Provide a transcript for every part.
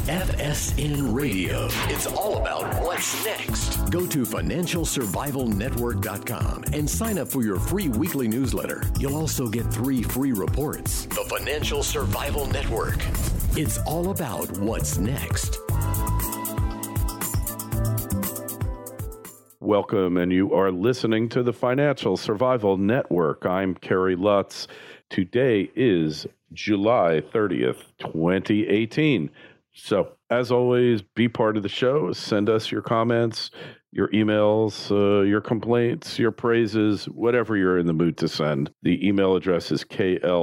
FSN Radio. It's all about what's next. Go to financialsurvivalnetwork.com and sign up for your free weekly newsletter. You'll also get 3 free reports. The Financial Survival Network. It's all about what's next. Welcome, and you are listening to the Financial Survival Network. I'm Kerry Lutz. Today is July 30th, 2018. So, as always, be part of the show. Send us your comments, your emails, your complaints, your praises, whatever you're in the mood to send. The email address is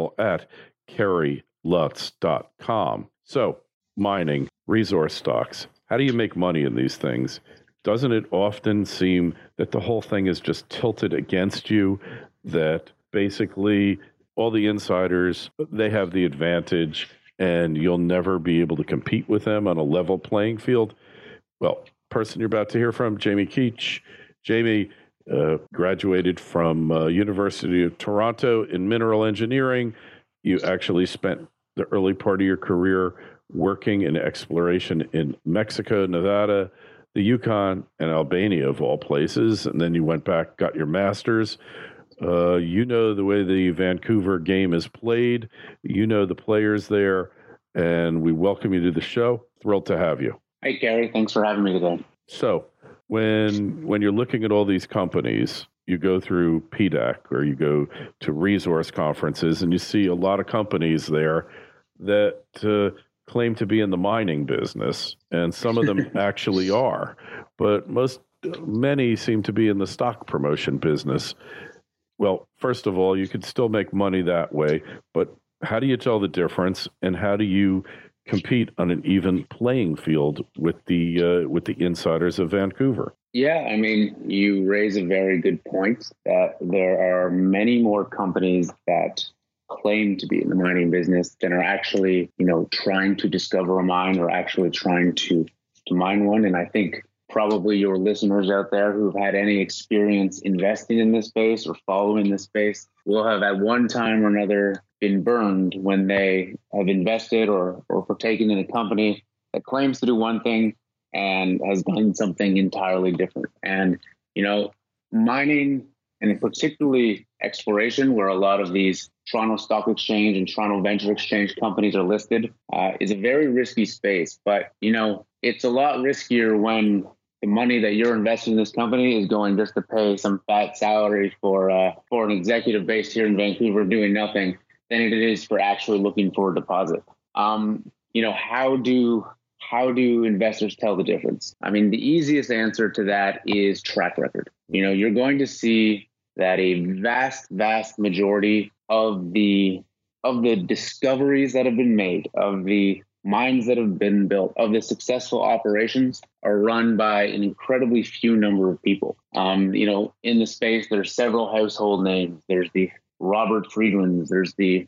kl@kerrylutz.com. So, mining, resource stocks. How do you make money in these things? Doesn't it often seem that the whole thing is just tilted against you, that basically all the insiders, they have the advantage, and you'll never be able to compete with them on a level playing field? Well, person you're about to hear from, Jamie Keach. Jamie graduated from University of Toronto in mineral engineering. You actually spent the early part of your career working in exploration in Mexico, Nevada, the Yukon, and Albania, of all places. And then you went back, got your master's. You know the way the Vancouver game is played. You know the players there, and we welcome you to the show. Thrilled to have you. Hey, Gary. Thanks for having me today. So when you're looking at all these companies, you go through PDAC or you go to resource conferences, and you see a lot of companies there that claim to be in the mining business, and some of them actually are, but many seem to be in the stock promotion business. Well, first of all, you could still make money that way, but how do you tell the difference, and how do you compete on an even playing field with the insiders of Vancouver? Yeah, I mean, you raise a very good point that there are many more companies that claim to be in the mining business than are actually, trying to discover a mine or actually trying to mine one. And I think probably your listeners out there who've had any experience investing in this space or following this space will have at one time or another been burned when they have invested or partaken in a company that claims to do one thing and has done something entirely different. And, mining, and particularly exploration, where a lot of these Toronto Stock Exchange and Toronto Venture Exchange companies are listed, is a very risky space. But, it's a lot riskier when the money that you're investing in this company is going just to pay some fat salary for an executive based here in Vancouver doing nothing than it is for actually looking for a deposit. How do investors tell the difference? I mean, the easiest answer to that is track record. You're going to see that a vast majority of the discoveries that have been made, of the mines that have been built, of the successful operations are run by an incredibly few number of people. In the space, there's several household names. There's the Robert Friedlands, there's the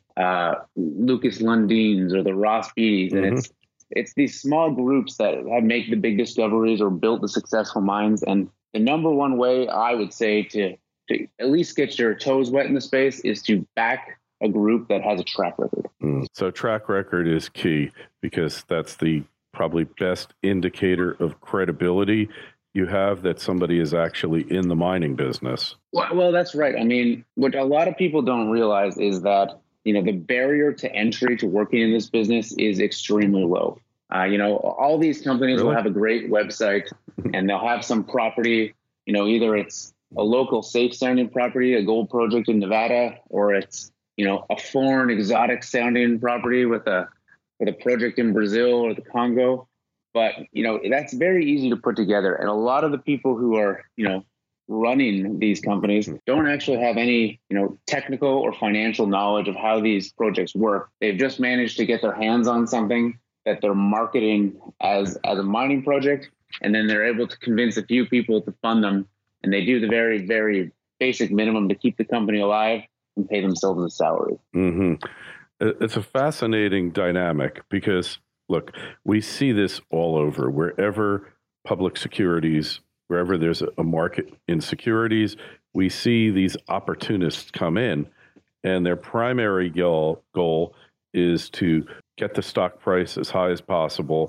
Lucas Lundins or the Ross Beatties, and it's these small groups that make the big discoveries or built the successful mines. And the number one way I would say to at least get your toes wet in the space is to back a group that has a track record. So track record is key, because that's the probably best indicator of credibility you have that somebody is actually in the mining business. Well, that's right. I mean, what a lot of people don't realize is that, the barrier to entry to working in this business is extremely low. All these companies will have a great website and they'll have some property, either it's a local safe sounding property, a gold project in Nevada, or it's, a foreign exotic sounding property with a project in Brazil or the Congo. But, that's very easy to put together. And a lot of the people who are, running these companies don't actually have any, technical or financial knowledge of how these projects work. They've just managed to get their hands on something that they're marketing as a mining project. And then they're able to convince a few people to fund them. And they do the very, very basic minimum to keep the company alive and pay themselves a salary. Mm-hmm. It's a fascinating dynamic because, look, we see this all over. Wherever public securities, wherever there's a market in securities, we see these opportunists come in, and their primary goal is to get the stock price as high as possible,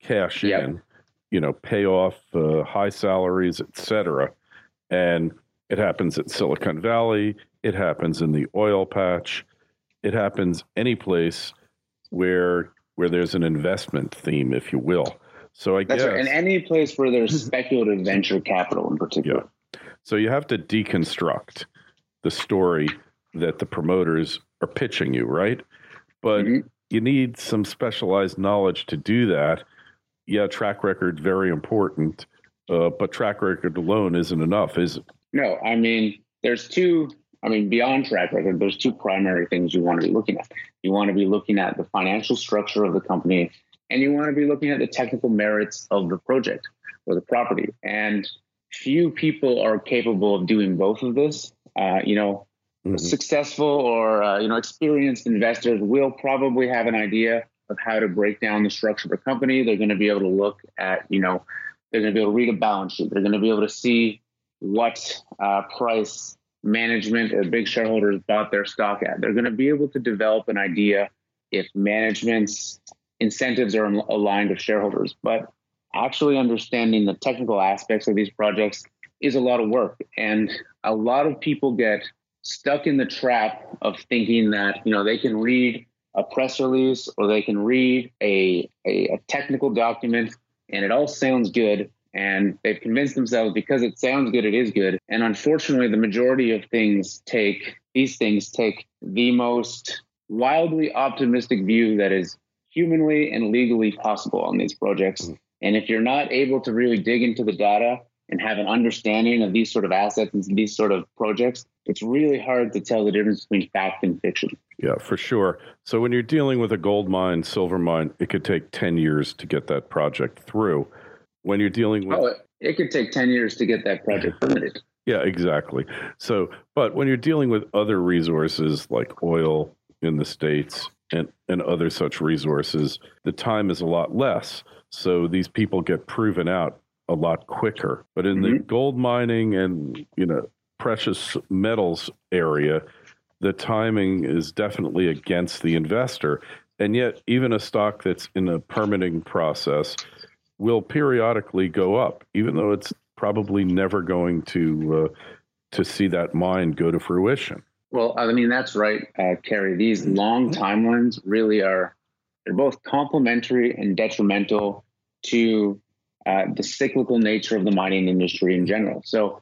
cash Yep. in, pay off high salaries, etc. And it happens at Silicon Valley. It happens in the oil patch. It happens any place where there's an investment theme, if you will. So I That's guess, right. And any place where there's speculative venture capital in particular. yeah. So you have to deconstruct the story that the promoters are pitching you, right? But you need some specialized knowledge to do that. Yeah, track record, very important. But track record alone isn't enough, is it? No, beyond track record, there's two primary things you want to be looking at. You want to be looking at the financial structure of the company, and you want to be looking at the technical merits of the project or the property. And few people are capable of doing both of this. Successful or experienced investors will probably have an idea of how to break down the structure of a company. They're going to be able to look at, they're going to be able to read a balance sheet. They're going to be able to see what price management or big shareholders bought their stock at. They're going to be able to develop an idea if management's incentives are aligned with shareholders. But actually understanding the technical aspects of these projects is a lot of work. And a lot of people get stuck in the trap of thinking that, they can read a press release or they can read a technical document and it all sounds good. And they've convinced themselves because it sounds good, it is good. And unfortunately, the majority of these things take the most wildly optimistic view that is humanly and legally possible on these projects. And if you're not able to really dig into the data and have an understanding of these sort of assets and these sort of projects, it's really hard to tell the difference between fact and fiction. Yeah, for sure. So when you're dealing with a gold mine, silver mine, it could take 10 years to get that project through. When you're dealing with... it could take 10 years to get that project permitted. Yeah, exactly. So, but when you're dealing with other resources like oil in the States and other such resources, the time is a lot less. So these people get proven out a lot quicker. But in the gold mining and, precious metals area, the timing is definitely against the investor. And yet, even a stock that's in a permitting process will periodically go up, even though it's probably never going to see that mine go to fruition. Well, that's right, Kerry. These long timelines really they're both complementary and detrimental to the cyclical nature of the mining industry in general. So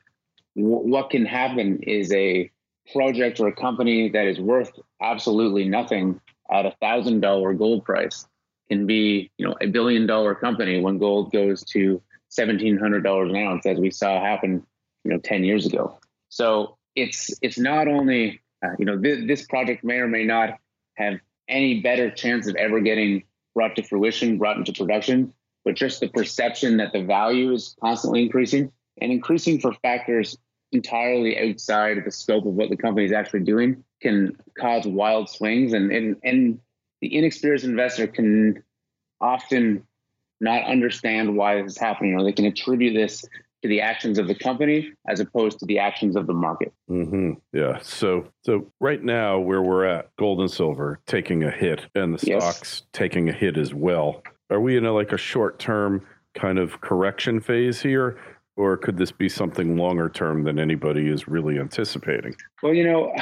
what can happen is a project or a company that is worth absolutely nothing at $1,000 gold price can be, $1 billion company when gold goes to $1,700 an ounce, as we saw happen, 10 years ago. So it's not only, this project may or may not have any better chance of ever getting brought to fruition, brought into production, but just the perception that the value is constantly increasing and increasing for factors entirely outside of the scope of what the company is actually doing can cause wild swings. And the inexperienced investor can often not understand why this is happening, or they can attribute this to the actions of the company as opposed to the actions of the market. Yeah. So right now where we're at, gold and silver taking a hit and the stocks taking a hit as well. Are we in a short-term kind of correction phase here? Or could this be something longer term than anybody is really anticipating? Well,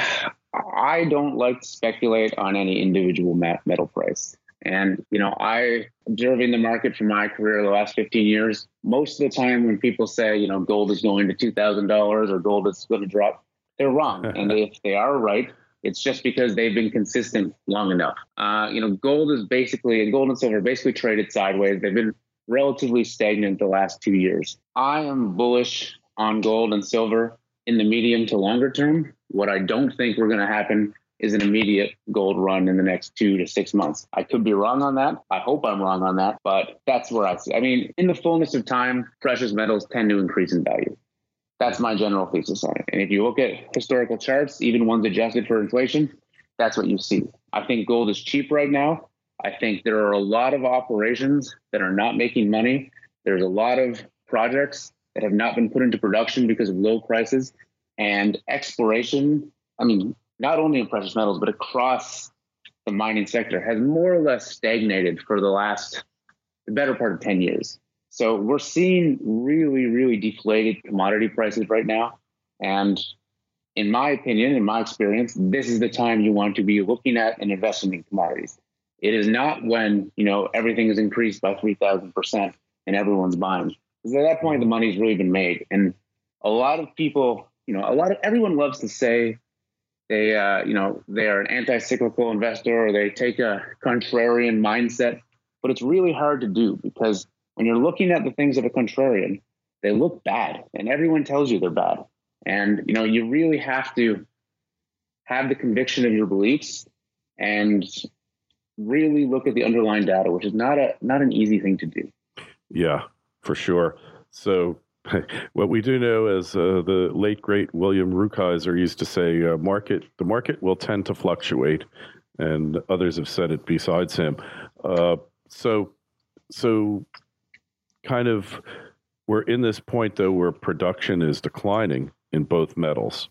I don't like to speculate on any individual metal price. And, I observing the market for my career the last 15 years, most of the time when people say, gold is going to $2,000 or gold is going to drop, they're wrong. And if they are right, it's just because they've been consistent long enough. Gold and silver basically traded sideways. They've been relatively stagnant the last 2 years. I am bullish on gold and silver in the medium to longer term. What I don't think we're going to happen is an immediate gold run in the next 2 to 6 months. I could be wrong on that. I hope I'm wrong on that, but that's where I see. In the fullness of time, precious metals tend to increase in value. That's my general thesis on it. And if you look at historical charts, even ones adjusted for inflation, that's what you see. I think gold is cheap right now. I think there are a lot of operations that are not making money. There's a lot of projects that have not been put into production because of low prices. And exploration, not only in precious metals, but across the mining sector has more or less stagnated for the last the better part of 10 years. So we're seeing really, really deflated commodity prices right now. And in my opinion, in my experience, this is the time you want to be looking at and investing in commodities. It is not when, everything is increased by 3,000% and everyone's buying. Because at that point, the money's really been made. And a lot of people, everyone loves to say they are an anti-cyclical investor or they take a contrarian mindset, but it's really hard to do because when you're looking at the things of a contrarian, they look bad and everyone tells you they're bad. And, you really have to have the conviction of your beliefs and really look at the underlying data, which is not an easy thing to do. Yeah, for sure. So what we do know, as the late, great William Rukeyser used to say, the market will tend to fluctuate, and others have said it besides him. So kind of we're in this point, though, where production is declining in both metals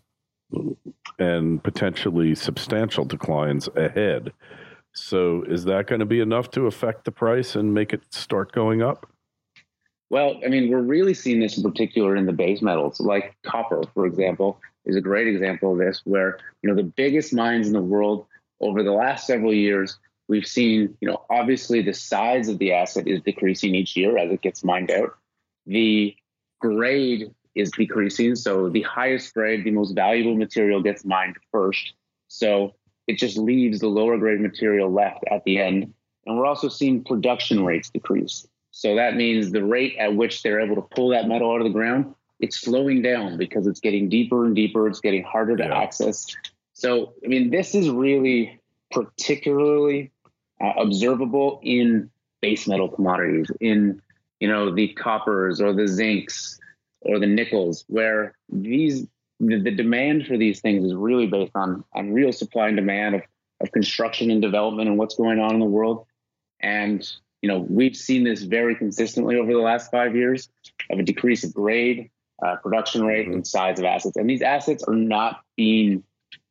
and potentially substantial declines ahead. So is that going to be enough to affect the price and make it start going up? Well, we're really seeing this in particular in the base metals, like copper, for example, is a great example of this, where, the biggest mines in the world over the last several years, we've seen, obviously the size of the asset is decreasing each year as it gets mined out. The grade is decreasing. So the highest grade, the most valuable material gets mined first. So it just leaves the lower grade material left at the end. And we're also seeing production rates decrease. So that means the rate at which they're able to pull that metal out of the ground, it's slowing down because it's getting deeper and deeper. It's getting harder to access. So, this is really particularly observable in base metal commodities, in, the coppers or the zincs or the nickels, where the demand for these things is really based on real supply and demand of construction and development and what's going on in the world. And, we've seen this very consistently over the last 5 years of a decrease of grade, production rate, and size of assets. And these assets are not being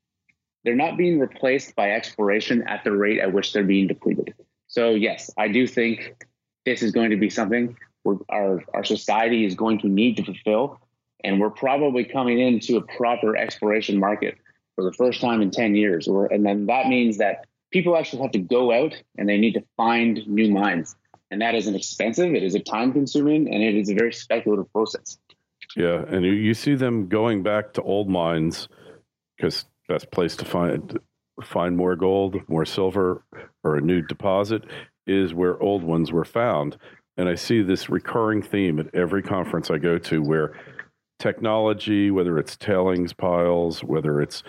replaced by exploration at the rate at which they're being depleted. So yes, I do think this is going to be something where our society is going to need to fulfill. And we're probably coming into a proper exploration market for the first time in 10 years. And then that means that people actually have to go out and they need to find new mines. And that isn't expensive. It is a time consuming and it is a very speculative process. Yeah. And you see them going back to old mines because best place to find more gold, more silver, or a new deposit is where old ones were found. And I see this recurring theme at every conference I go to where technology, whether it's tailings piles, whether it's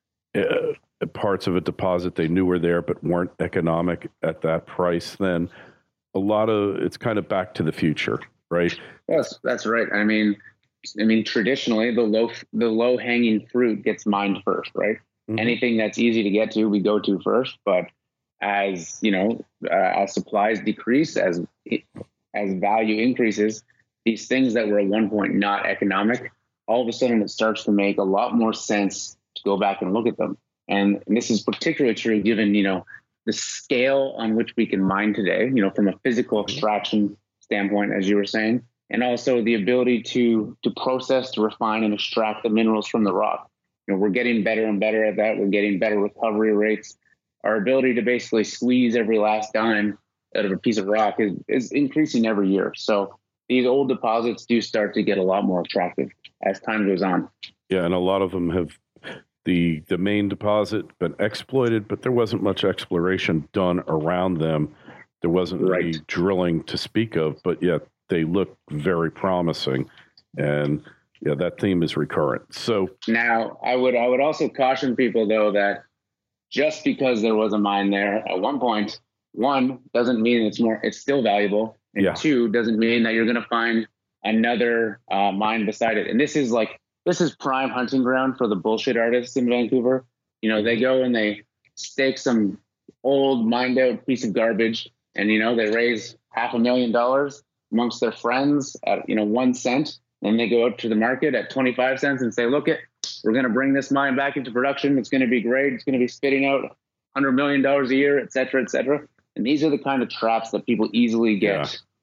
parts of a deposit they knew were there but weren't economic at that price, then it's kind of back to the future, right? Yes, that's right. Traditionally, the low hanging fruit gets mined first, right? Mm-hmm. Anything that's easy to get to, we go to first. But as as supplies decrease, as value increases, these things that were at one point not economic, all of a sudden it starts to make a lot more sense to go back and look at them. And this is particularly true given, the scale on which we can mine today, from a physical extraction standpoint, as you were saying, and also the ability to process, to refine, and extract the minerals from the rock. We're getting better and better at that. We're getting better recovery rates. Our ability to basically squeeze every last dime out of a piece of rock is increasing every year. So these old deposits do start to get a lot more attractive as time goes on. Yeah, and a lot of them have the main deposit been exploited, but there wasn't much exploration done around them. There wasn't any drilling to speak of, but yet they look very promising. And yeah, that theme is recurrent. So now I would also caution people, though, that just because there was a mine there at one point, one, doesn't mean it's still valuable. And two, doesn't mean that you're going to find another mine beside it. And this is prime hunting ground for the bullshit artists in Vancouver. They go and they stake some old mined out piece of garbage and, they raise $500,000 amongst their friends at, 1 cent. And they go out to the market at 25 cents and say, look, we're going to bring this mine back into production. It's going to be great. It's going to be spitting out $100 million a year, et cetera, et cetera. And these are the kind of traps that people easily get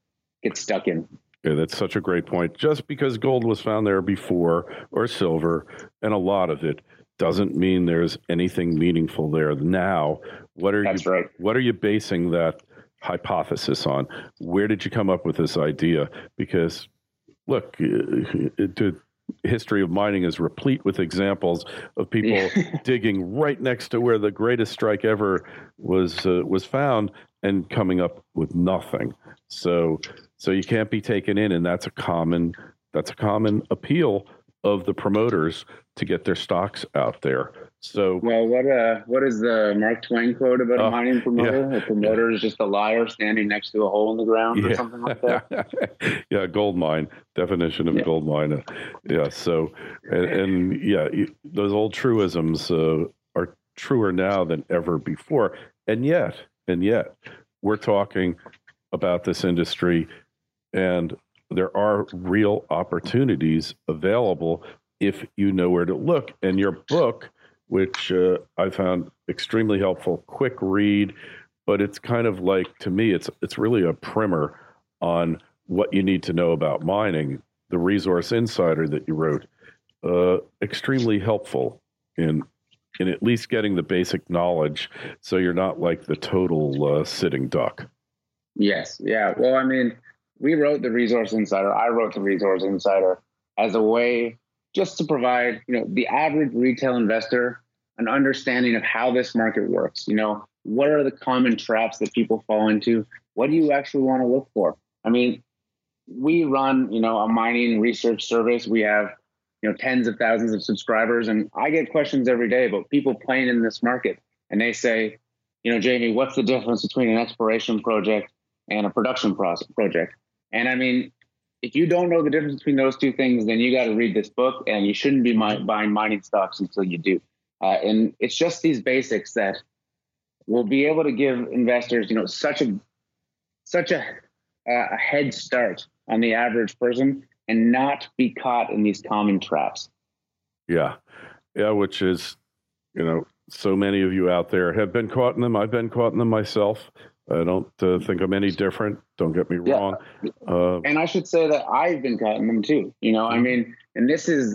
get stuck in. Yeah, that's such a great point. Just because gold was found there before, or silver, and a lot of it, doesn't mean there's anything meaningful there now. What are you basing that hypothesis on? Where did you come up with this idea? Because look, the history of mining is replete with examples of people digging right next to where the greatest strike ever was found and coming up with nothing. So you can't be taken in, and that's a common appeal of the promoters to get their stocks out there. So, well, what is the Mark Twain quote about a mining promoter? A promoter is just a liar standing next to a hole in the ground, or something like that. Yeah, gold mine definition of gold mine. So, and those old truisms are truer now than ever before. And yet, we're talking about this industry, and there are real opportunities available if you know where to look. And your book, which I found extremely helpful, quick read, but it's kind of like, to me, it's really a primer on what you need to know about mining. The Resource Insider that you wrote, extremely helpful in at least getting the basic knowledge, so you're not like the total sitting duck. Yes. Yeah. Well, I mean, we wrote the Resource Insider. I wrote the Resource Insider as a way just to provide, the average retail investor an understanding of how this market works. What are the common traps that people fall into? What do you actually want to look for? I mean, we run, a mining research service. We have, tens of thousands of subscribers, and I get questions every day about people playing in this market. And they say, Jamie, what's the difference between an exploration project and a production project? And I mean, if you don't know the difference between those two things, then you got to read this book, and you shouldn't be buying mining stocks until you do. And it's just these basics that will be able to give investors, such a head start on the average person, and not be caught in these common traps. Yeah, which is, so many of you out there have been caught in them. I've been caught in them myself. I don't think I'm any different. Don't get me wrong. And I should say that I've been caught in them too. I mean, and this is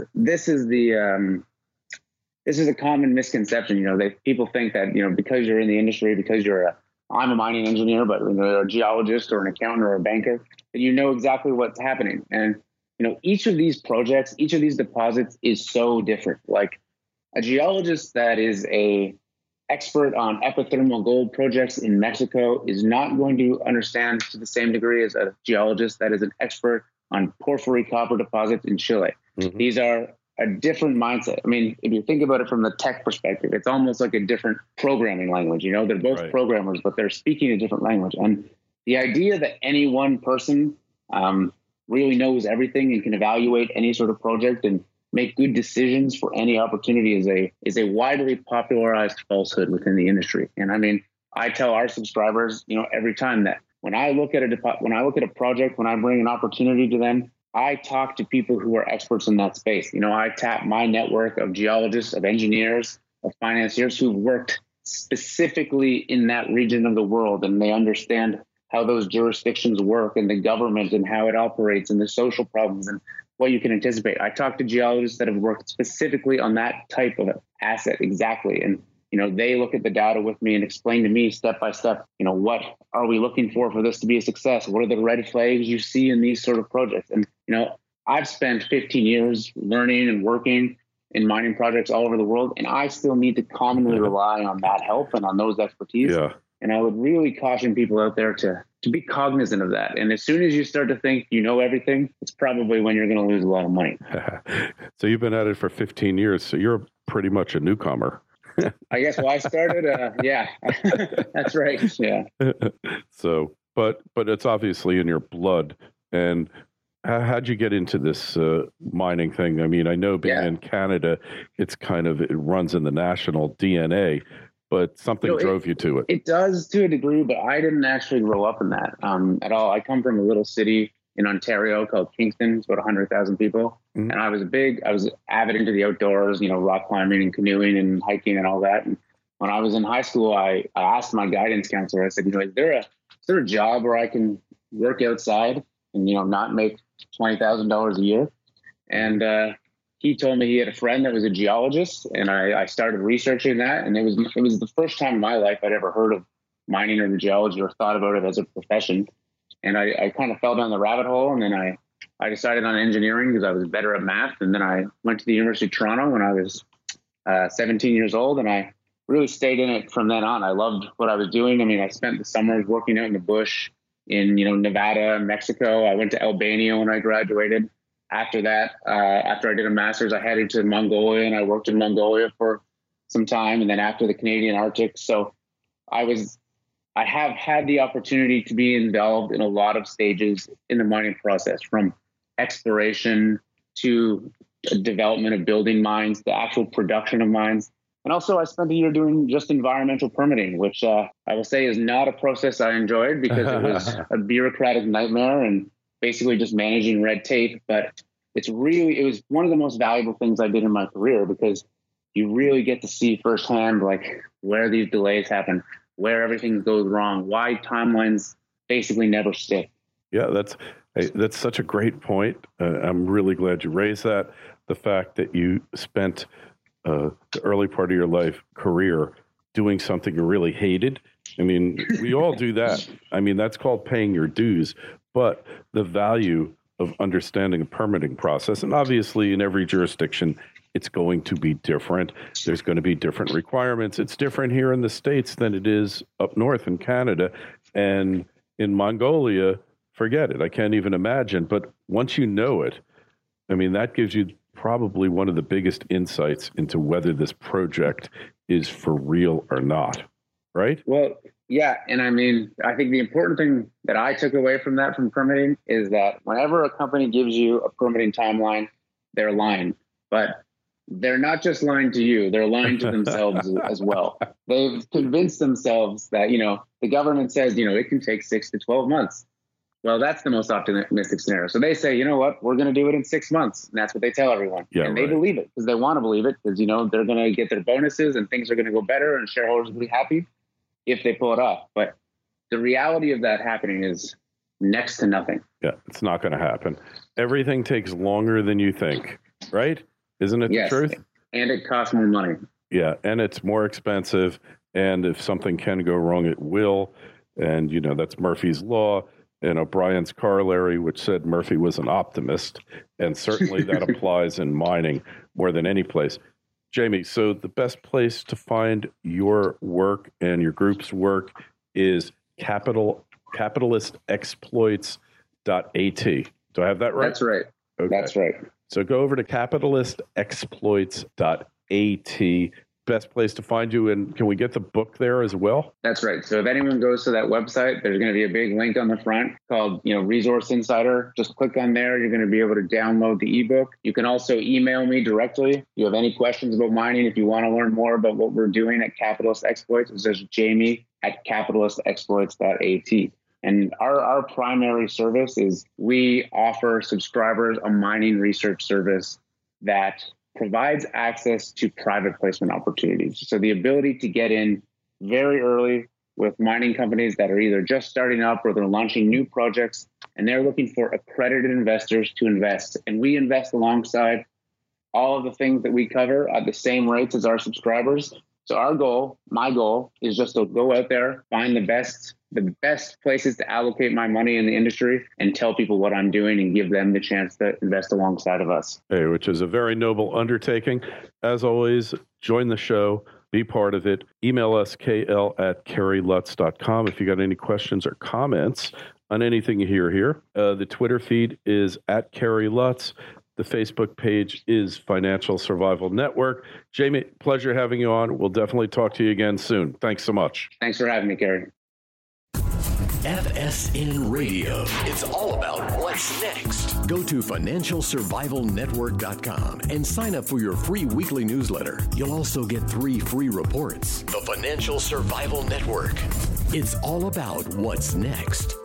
a common misconception. That people think that because you're in the industry, because I'm a mining engineer, but you're a geologist or an accountant or a banker, that you know exactly what's happening. And each of these projects, each of these deposits is so different. Like a geologist that is a expert on epithermal gold projects in Mexico is not going to understand to the same degree as a geologist that is an expert on porphyry copper deposits in Chile. Mm-hmm. These are a different mindset. I mean, if you think about it from the tech perspective, it's almost like a different programming language. They're both programmers, but they're speaking a different language. And the idea that any one person really knows everything and can evaluate any sort of project and make good decisions for any opportunity is a widely popularized falsehood within the industry. And I mean, I tell our subscribers, every time that when I look at a project, when I bring an opportunity to them, I talk to people who are experts in that space. I tap my network of geologists, of engineers, of financiers who've worked specifically in that region of the world, and they understand how those jurisdictions work and the government and how it operates and the social problems and what you can anticipate. I talk to geologists that have worked specifically on that type of asset exactly. And, they look at the data with me and explain to me step by step, what are we looking for this to be a success? What are the red flags you see in these sort of projects? And, I've spent 15 years learning and working in mining projects all over the world, and I still need to commonly rely on that help and on those expertise. Yeah. And I would really caution people out there to be cognizant of that. And as soon as you start to think you know everything, it's probably when you're going to lose a lot of money. So you've been at it for 15 years, so you're pretty much a newcomer. I guess. Well, I started. Yeah, that's right. Yeah. So, but it's obviously in your blood. And how'd you get into this mining thing? I mean, I know being in Canada, it runs in the national DNA. But something drove you to it. It does to a degree, but I didn't actually grow up in that at all. I come from a little city in Ontario called Kingston. It's about 100,000 people. Mm-hmm. And I was avid into the outdoors, rock climbing and canoeing and hiking and all that. And when I was in high school, I asked my guidance counselor, I said, is there a job where I can work outside and, not make $20,000 a year. And he told me he had a friend that was a geologist, and I started researching that. And it was the first time in my life I'd ever heard of mining or geology or thought about it as a profession. And I kind of fell down the rabbit hole, and then I decided on engineering because I was better at math. And then I went to the University of Toronto when I was 17 years old, and I really stayed in it from then on. I loved what I was doing. I mean, I spent the summers working out in the bush in, Nevada, Mexico. I went to Albania when I graduated. After that, after I did a master's, I headed to Mongolia, and I worked in Mongolia for some time. And then after the Canadian Arctic. So I have had the opportunity to be involved in a lot of stages in the mining process, from exploration to development of building mines, the actual production of mines. And also I spent a year doing just environmental permitting, which I will say is not a process I enjoyed because it was a bureaucratic nightmare and basically just managing red tape. But it was one of the most valuable things I did in my career, because you really get to see firsthand like where these delays happen, where everything goes wrong, why timelines basically never stick. Yeah, that's such a great point. I'm really glad you raised that. The fact that you spent the early part of your life career doing something you really hated. I mean, we all do that. I mean, that's called paying your dues. But the value of understanding a permitting process, and obviously in every jurisdiction, it's going to be different. There's going to be different requirements. It's different here in the States than it is up north in Canada. And in Mongolia, forget it. I can't even imagine. But once you know it, I mean, that gives you probably one of the biggest insights into whether this project is for real or not, right? Well, yeah. And I mean, I think the important thing that I took away from permitting is that whenever a company gives you a permitting timeline, they're lying. But they're not just lying to you, they're lying to themselves as well. They've convinced themselves that, the government says, it can take 6 to 12 months. Well, that's the most optimistic scenario. So they say, you know what, we're going to do it in 6 months. And that's what they tell everyone. Yeah, and they believe it because they want to believe it because, they're going to get their bonuses and things are going to go better and shareholders will be happy if they pull it off. But the reality of that happening is next to nothing. Yeah, it's not going to happen. Everything takes longer than you think, right? Isn't it the truth? And it costs more money. Yeah, and it's more expensive. And if something can go wrong, it will. And, that's Murphy's Law. And O'Brien's corollary, which said Murphy was an optimist, and certainly that applies in mining more than any place. Jamie, so the best place to find your work and your group's work is capitalistexploits.at. Do I have that right? That's right. Okay. That's right. So go over to capitalistexploits.at. Best place to find you, and can we get the book there as well? That's right. So if anyone goes to that website, there's going to be a big link on the front called, Resource Insider. Just click on there. You're going to be able to download the ebook. You can also email me directly. If you have any questions about mining, if you want to learn more about what we're doing at Capitalist Exploits, it's just jamie@capitalistexploits.at. And our primary service is we offer subscribers a mining research service that provides access to private placement opportunities. So the ability to get in very early with mining companies that are either just starting up or they're launching new projects, and they're looking for accredited investors to invest. And we invest alongside all of the things that we cover at the same rates as our subscribers. So my goal is just to go out there, find the best places to allocate my money in the industry and tell people what I'm doing and give them the chance to invest alongside of us. Hey, which is a very noble undertaking. As always, join the show, be part of it. Email us, kl@kerrylutz.com if you got any questions or comments on anything you hear here. The Twitter feed is @KerryLutz. The Facebook page is Financial Survival Network. Jamie, pleasure having you on. We'll definitely talk to you again soon. Thanks so much. Thanks for having me, Kerry. FSN Radio. It's all about what's next. Go to financialsurvivalnetwork.com and sign up for your free weekly newsletter. You'll also get 3 free reports. The Financial Survival Network. It's all about what's next.